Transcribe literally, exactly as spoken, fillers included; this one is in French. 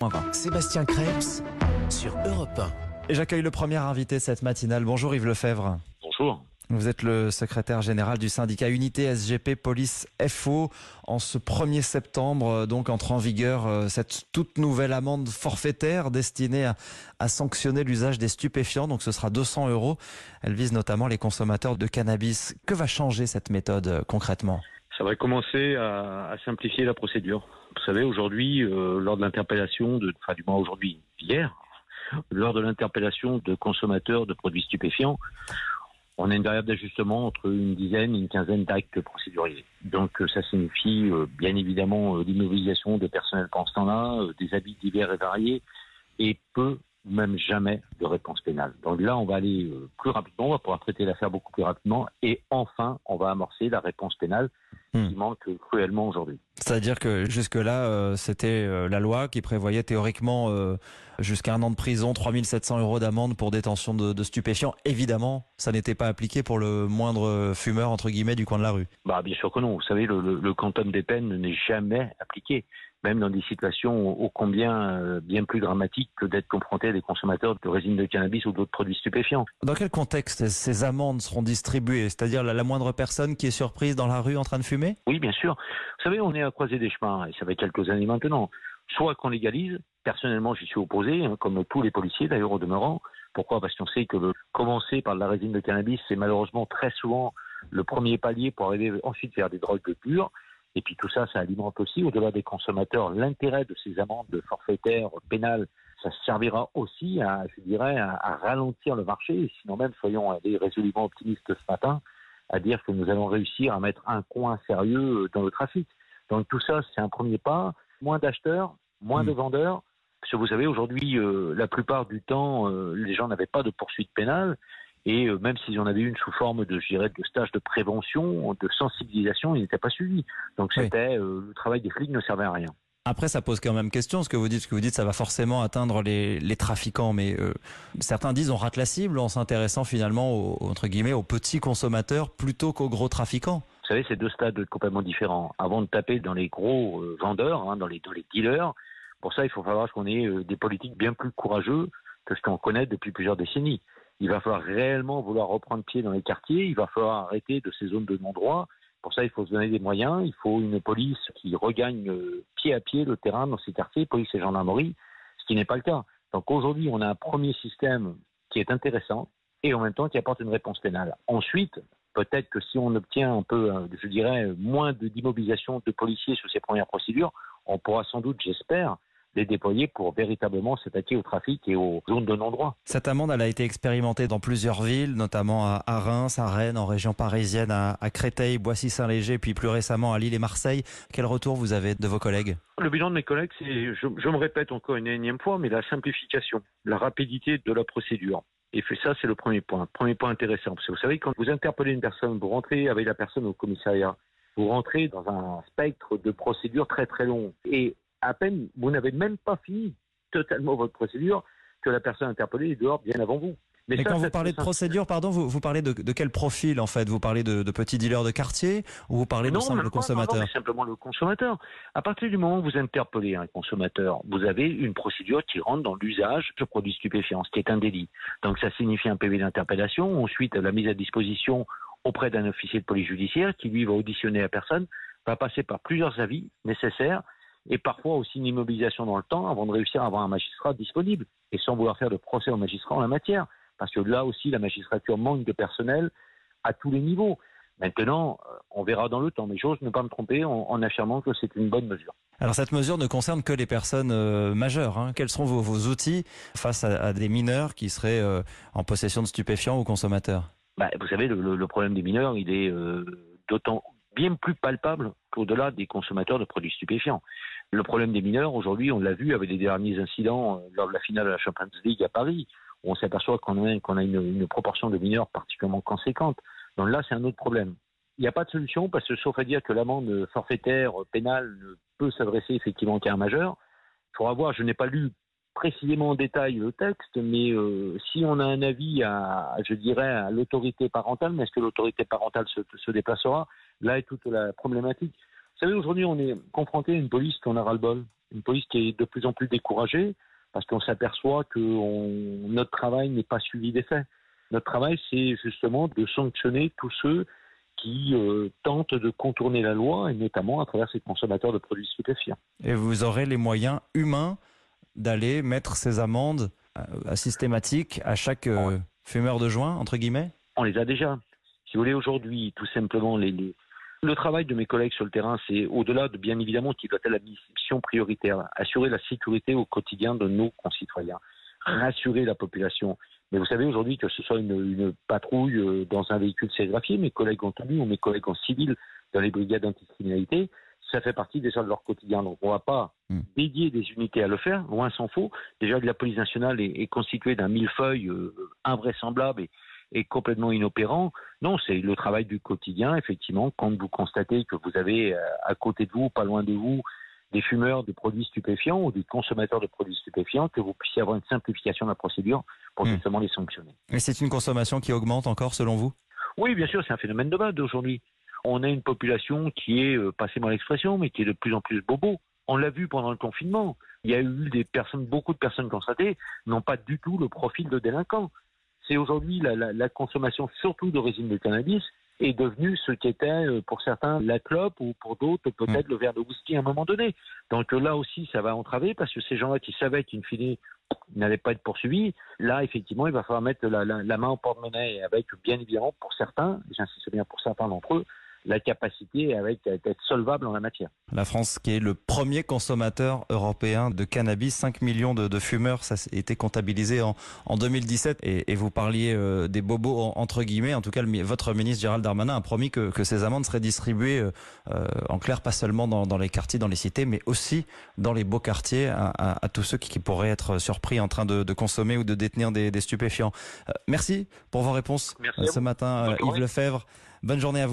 Sébastien Krebs sur Europe un. Et j'accueille le premier invité de cette matinale. Bonjour Yves Lefebvre. Bonjour. Vous êtes le secrétaire général du syndicat Unité S G P Police F O. En ce premier septembre, donc, entre en vigueur cette toute nouvelle amende forfaitaire destinée à, à sanctionner l'usage des stupéfiants. Donc ce sera deux cents euros. Elle vise notamment les consommateurs de cannabis. Que va changer cette méthode concrètement ? Ça va commencer à, à simplifier la procédure. Vous savez, aujourd'hui, euh, lors de l'interpellation, de, enfin du moins aujourd'hui, hier, lors de l'interpellation de consommateurs de produits stupéfiants, on a une variable d'ajustement entre une dizaine et une quinzaine d'actes procéduriers. Donc ça signifie euh, bien évidemment euh, l'immobilisation de personnel pendant ce temps-là, euh, des habits divers et variés, et peu, même jamais, de réponse pénale. Donc là, on va aller euh, plus rapidement, on va pouvoir traiter l'affaire beaucoup plus rapidement, et enfin, on va amorcer la réponse pénale Hmm. qui manque cruellement aujourd'hui. C'est-à-dire que jusque-là, euh, c'était euh, la loi qui prévoyait théoriquement euh, jusqu'à un an de prison, trois mille sept cents euros d'amende pour détention de, de stupéfiants. Évidemment, ça n'était pas appliqué pour le moindre fumeur, entre guillemets, du coin de la rue. Bah, bien sûr que non. Vous savez, le, le, le quantum des peines n'est jamais appliqué, même dans des situations ô combien euh, bien plus dramatiques que d'être confronté à des consommateurs de résine de cannabis ou d'autres produits stupéfiants. Dans quel contexte ces amendes seront distribuées ? C'est-à-dire la, la moindre personne qui est surprise dans la rue en train de fumer ? Oui, bien sûr. Vous savez, on est à croiser des chemins, et ça fait quelques années maintenant. Soit qu'on légalise, personnellement j'y suis opposé, hein, comme tous les policiers d'ailleurs au demeurant. Pourquoi ? Parce qu'on sait que le, commencer par de la résine de cannabis, c'est malheureusement très souvent le premier palier pour arriver ensuite vers des drogues pures. Et puis tout ça, ça alimente aussi, au-delà des consommateurs, l'intérêt de ces amendes forfaitaires, pénales. Ça servira aussi, à, je dirais, à, à ralentir le marché. Et sinon même, soyons allés résolument optimistes ce matin, à dire que nous allons réussir à mettre un coin sérieux dans le trafic. Donc tout ça, c'est un premier pas. Moins d'acheteurs, moins mmh. de vendeurs. Parce que vous savez, aujourd'hui, euh, la plupart du temps, euh, les gens n'avaient pas de poursuite pénale. Et euh, même s'ils en avaient une sous forme de, je dirais, de stage de prévention, de sensibilisation, ils n'étaient pas suivis. Donc c'était, oui. euh, le travail des flics ne servait à rien. Après, ça pose quand même question, ce que vous dites. Ce que vous dites, ça va forcément atteindre les, les trafiquants. Mais euh, certains disent on rate la cible en s'intéressant finalement aux, entre guillemets, aux petits consommateurs plutôt qu'aux gros trafiquants. Vous savez, c'est deux stades complètement différents. Avant de taper dans les gros euh, vendeurs, hein, dans, les, dans les dealers, pour ça, il faut falloir qu'on ait euh, des politiques bien plus courageuses que ce qu'on connaît depuis plusieurs décennies. Il va falloir réellement vouloir reprendre pied dans les quartiers. Il va falloir arrêter de ces zones de non-droit. Pour ça, il faut se donner des moyens. Il faut une police qui regagne euh, pied à pied le terrain dans ces quartiers, police et gendarmerie, ce qui n'est pas le cas. Donc aujourd'hui, on a un premier système qui est intéressant et en même temps qui apporte une réponse pénale. Ensuite, peut-être que si on obtient un peu, je dirais, moins de, d'immobilisation de policiers sur ces premières procédures, on pourra sans doute, j'espère, les déployer pour véritablement s'attaquer au trafic et aux zones de non-droit. Cette amende, elle a été expérimentée dans plusieurs villes, notamment à, à Reims, à Rennes, en région parisienne, à, à Créteil, Boissy-Saint-Léger, puis plus récemment à Lille et Marseille. Quel retour vous avez de vos collègues ? Le bilan de mes collègues, c'est, je, je me répète encore une énième fois, mais la simplification, la rapidité de la procédure. Et ça, c'est le premier point. Premier point intéressant. Parce que vous savez, quand vous interpellez une personne, vous rentrez avec la personne au commissariat, vous rentrez dans un spectre de procédures très très long. Et à peine, vous n'avez même pas fini totalement votre procédure que la personne interpellée est dehors bien avant vous. Mais, Mais ça, quand vous parlez de procédure, pardon, vous, vous parlez de, de quel profil en fait ? Vous parlez de, de petits dealers de quartier ou vous parlez non, de simple consommateur ? Non, mais simplement le consommateur. À partir du moment où vous interpellez un consommateur, vous avez une procédure qui rentre dans l'usage de produits stupéfiants, ce qui est un délit. Donc ça signifie un P V d'interpellation, ensuite la mise à disposition auprès d'un officier de police judiciaire qui lui va auditionner la personne, va passer par plusieurs avis nécessaires et parfois aussi une immobilisation dans le temps avant de réussir à avoir un magistrat disponible et sans vouloir faire de procès au magistrat en la matière. Parce que là aussi, la magistrature manque de personnel à tous les niveaux. Maintenant, on verra dans le temps, mais j'ose ne pas me tromper en, en affirmant que c'est une bonne mesure. Alors cette mesure ne concerne que les personnes euh, majeures. Hein. Quels seront vos, vos outils face à, à des mineurs qui seraient euh, en possession de stupéfiants ou consommateurs ? Bah, vous savez, le, le problème des mineurs, il est euh, d'autant bien plus palpable qu'au-delà des consommateurs de produits stupéfiants. Le problème des mineurs, aujourd'hui, on l'a vu avec les derniers incidents euh, lors de la finale de la Champions League à Paris, où on s'aperçoit qu'on a, qu'on a une, une proportion de mineurs particulièrement conséquente. Donc là, c'est un autre problème. Il n'y a pas de solution, parce que sauf à dire que l'amende forfaitaire pénale ne peut s'adresser effectivement qu'à un majeur. Il faudra voir, je n'ai pas lu précisément en détail le texte, mais euh, si on a un avis à, je dirais, à l'autorité parentale, mais est-ce que l'autorité parentale se, se déplacera ? Là est toute la problématique. savez, aujourd'hui, on est confronté à une police qu'on a ras-le-bol. Une police qui est de plus en plus découragée parce qu'on s'aperçoit que on, notre travail n'est pas suivi des faits. Notre travail, c'est justement de sanctionner tous ceux qui euh, tentent de contourner la loi, et notamment à travers ces consommateurs de produits stupéfiants. Et vous aurez les moyens humains d'aller mettre ces amendes euh, systématiques à chaque euh, fumeur de joint, entre guillemets? On les a déjà. Si vous voulez, aujourd'hui, tout simplement, les, les... le travail de mes collègues sur le terrain, c'est au-delà de, bien évidemment, qui doit être la mission prioritaire, assurer la sécurité au quotidien de nos concitoyens, rassurer la population. Mais vous savez aujourd'hui que ce soit une, une patrouille dans un véhicule sérigraphié, mes collègues en tenue ou mes collègues en civil dans les brigades anticriminalité, ça fait partie déjà de leur quotidien. Donc on ne va pas mmh. dédier des unités à le faire, loin s'en faut. Déjà la police nationale est, est constituée d'un millefeuille euh, invraisemblable et, et complètement inopérant. Non, c'est le travail du quotidien, effectivement, quand vous constatez que vous avez euh, à côté de vous, pas loin de vous, des fumeurs de produits stupéfiants ou des consommateurs de produits stupéfiants, que vous puissiez avoir une simplification de la procédure pour mmh. justement les sanctionner. Et c'est une consommation qui augmente encore selon vous? Oui, bien sûr, c'est un phénomène de mode aujourd'hui. On a une population qui est, euh, passez-moi l'expression, mais qui est de plus en plus bobo. On l'a vu pendant le confinement. Il y a eu des personnes, beaucoup de personnes constatées, n'ont pas du tout le profil de délinquants. C'est aujourd'hui la, la, la consommation, surtout de résine de cannabis, est devenu ce qu'était pour certains la clope ou pour d'autres peut-être mmh. le verre de whisky à un moment donné. Donc là aussi, ça va entraver parce que ces gens-là qui savaient qu'in fine n'allaient pas être poursuivis, là effectivement, il va falloir mettre la, la, la main au porte-monnaie avec bien évidemment pour certains, j'insiste bien pour certains d'entre eux, la capacité avec d'être solvable en la matière. La France qui est le premier consommateur européen de cannabis, cinq millions de, de fumeurs, ça a été comptabilisé en, en deux mille dix-sept. Et, et vous parliez euh, des bobos en, entre guillemets. En tout cas, le, votre ministre Gérald Darmanin a promis que, que ces amendes seraient distribuées euh, en clair, pas seulement dans, dans les quartiers, dans les cités, mais aussi dans les beaux quartiers à, à, à tous ceux qui, qui pourraient être surpris en train de, de consommer ou de détenir des, des stupéfiants. Euh, merci pour vos réponses merci ce matin, euh, Yves Lefebvre. Bonne journée à vous.